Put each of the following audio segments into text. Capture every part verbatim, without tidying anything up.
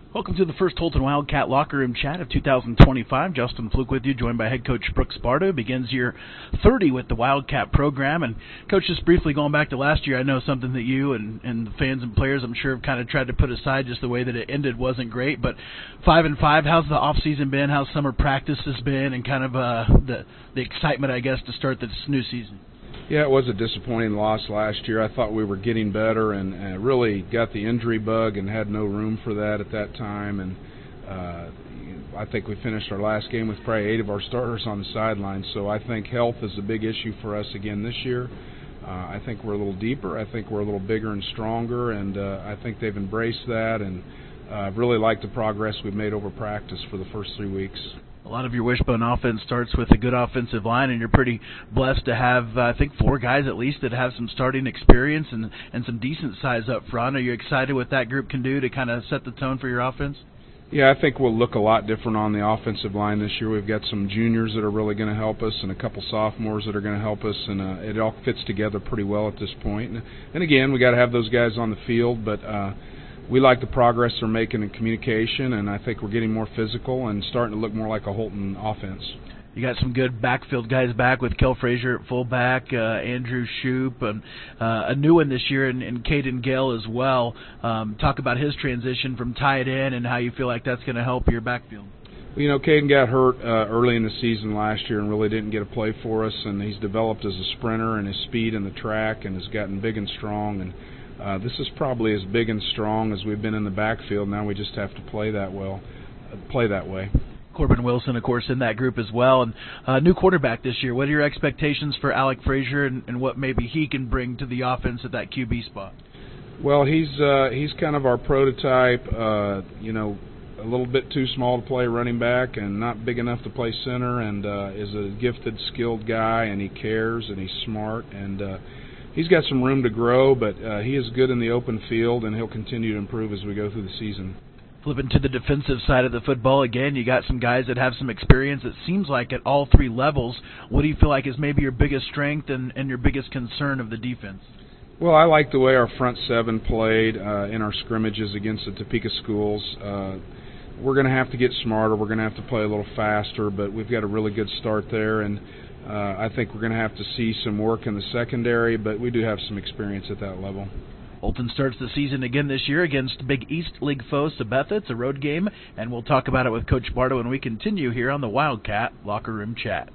Welcome to the first Holton Wildcat Locker Room Chat of two thousand twenty-five. Justin Fluke with you, joined by head coach Brooks Sparta. Begins year thirty with the Wildcat program. And, Coach, just briefly going back to last year, I know something that you and, and the fans and players, I'm sure, have kind of tried to put aside. Just the way that it ended wasn't great. But five and five, how's the off-season been? How's summer practice has been? And kind of uh, the, the excitement, I guess, to start this new season? Yeah, it was a disappointing loss last year. I thought we were getting better and, and really got the injury bug and had no room for that at that time. And uh, I think we finished our last game with probably eight of our starters on the sidelines. So I think health is a big issue for us again this year. Uh, I think we're a little deeper. I think we're a little bigger and stronger, and uh, I think they've embraced that. And I uh, really like the progress we've made over practice for the first three weeks. A lot of your wishbone offense starts with a good offensive line, and you're pretty blessed to have, uh, I think, four guys at least that have some starting experience and, and some decent size up front. Are you excited what that group can do to kind of set the tone for your offense? Yeah, I think we'll look a lot different on the offensive line this year. We've got some juniors that are really going to help us and a couple sophomores that are going to help us, and uh, it all fits together pretty well at this point. And, and again, we got to have those guys on the field, but uh, we like the progress they're making in communication, and I think we're getting more physical and starting to look more like a Holton offense. You got some good backfield guys back with Kel Frazier at fullback, uh, Andrew Shoup, and uh, a new one this year in, in Caden Gale as well. Um, talk about his transition from tight end and how you feel like that's going to help your backfield. Well, you know, Caden got hurt uh, early in the season last year and really didn't get a play for us, and he's developed as a sprinter and his speed in the track and has gotten big and strong. And Uh, this is probably as big and strong as we've been in the backfield. Now we just have to play that well, uh, play that way. Corbin Wilson, of course, in that group as well. And uh, new quarterback this year. What are your expectations for Alec Frazier and, and what maybe he can bring to the offense at that Q B spot? Well, he's uh, he's kind of our prototype. Uh, you know, a little bit too small to play running back and not big enough to play center, and uh, is a gifted, skilled guy, and he cares and he's smart, and uh, he's got some room to grow, but uh, he is good in the open field, and he'll continue to improve as we go through the season. Flipping to the defensive side of the football, again, you got some guys that have some experience, it seems like, at all three levels. What do you feel like is maybe your biggest strength and, and your biggest concern of the defense? Well, I like the way our front seven played uh, in our scrimmages against the Topeka schools. Uh, we're going to have to get smarter. We're going to have to play a little faster, but we've got a really good start there, and Uh, I think we're going to have to see some work in the secondary, but we do have some experience at that level. Holton starts the season again this year against Big East League foe Sabetha. It's a road game, and we'll talk about it with Coach Sparta when we continue here on the Wildcat Locker Room Chat.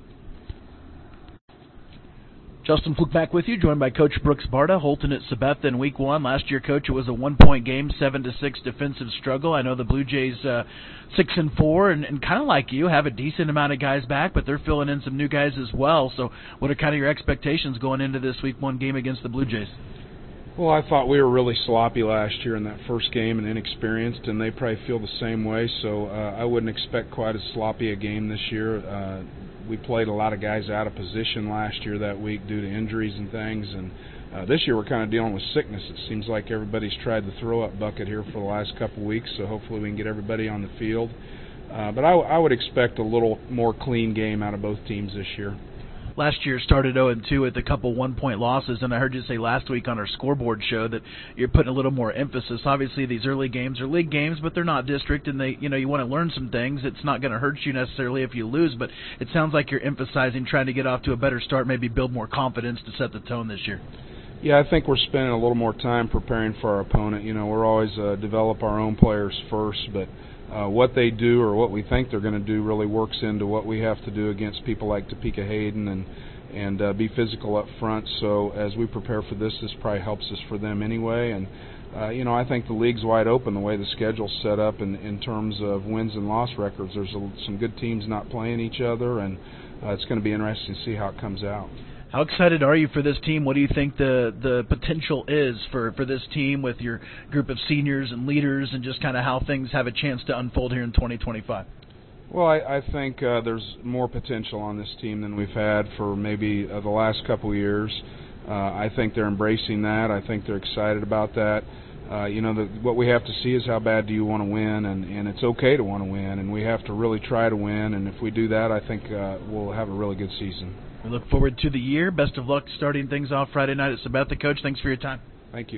Justin Fluke back with you, joined by Coach Brooks Sparta. Holton at Sabetha in week one. Last year, Coach, it was a one-point game, seven to six defensive struggle. I know the Blue Jays uh, six and four, and, and kind of like you, have a decent amount of guys back, but they're filling in some new guys as well. So, what are kind of your expectations going into this week one game against the Blue Jays? Well, I thought we were really sloppy last year in that first game and inexperienced, and they probably feel the same way. So, uh, I wouldn't expect quite as sloppy a game this year. Uh, We played a lot of guys out of position last year that week due to injuries and things, and uh, this year we're kind of dealing with sickness. It seems like everybody's tried the throw-up bucket here for the last couple of weeks, so hopefully we can get everybody on the field. Uh, but I, I would expect a little more clean game out of both teams this year. Last year started oh and two with a couple one-point losses, and I heard you say last week on our scoreboard show that you're putting a little more emphasis. Obviously, these early games are league games, but they're not district, and they, you know, you want to learn some things. It's not going to hurt you necessarily if you lose, but it sounds like you're emphasizing trying to get off to a better start, maybe build more confidence to set the tone this year. Yeah, I think we're spending a little more time preparing for our opponent. You know, we're always uh, develop our own players first, but Uh, what they do or what we think they're going to do really works into what we have to do against people like Topeka Hayden and and uh, be physical up front. So as we prepare for this, this probably helps us for them anyway. And uh, you know, I think the league's wide open the way the schedule's set up in, in terms of wins and loss records. There's a, some good teams not playing each other, and uh, it's going to be interesting to see how it comes out. How excited are you for this team? What do you think the, the potential is for, for this team with your group of seniors and leaders and just kind of how things have a chance to unfold here in twenty twenty-five? Well, I, I think uh, there's more potential on this team than we've had for maybe uh, the last couple of years. Uh, I think they're embracing that. I think they're excited about that. Uh, you know, the, what we have to see is how bad do you want to win, and, and it's okay to want to win, and we have to really try to win, and if we do that, I think uh, we'll have a really good season. We look forward to the year. Best of luck starting things off Friday night at Sabetha. Coach, thanks for your time. Thank you.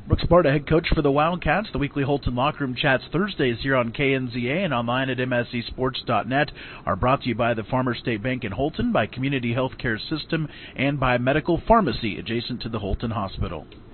Brooks Sparta, head coach for the Wildcats. The weekly Holton Locker Room Chats Thursdays here on K N Z A and online at M S C sports dot net are brought to you by the Farmers State Bank in Holton, by Community Healthcare System, and by Medical Pharmacy adjacent to the Holton Hospital.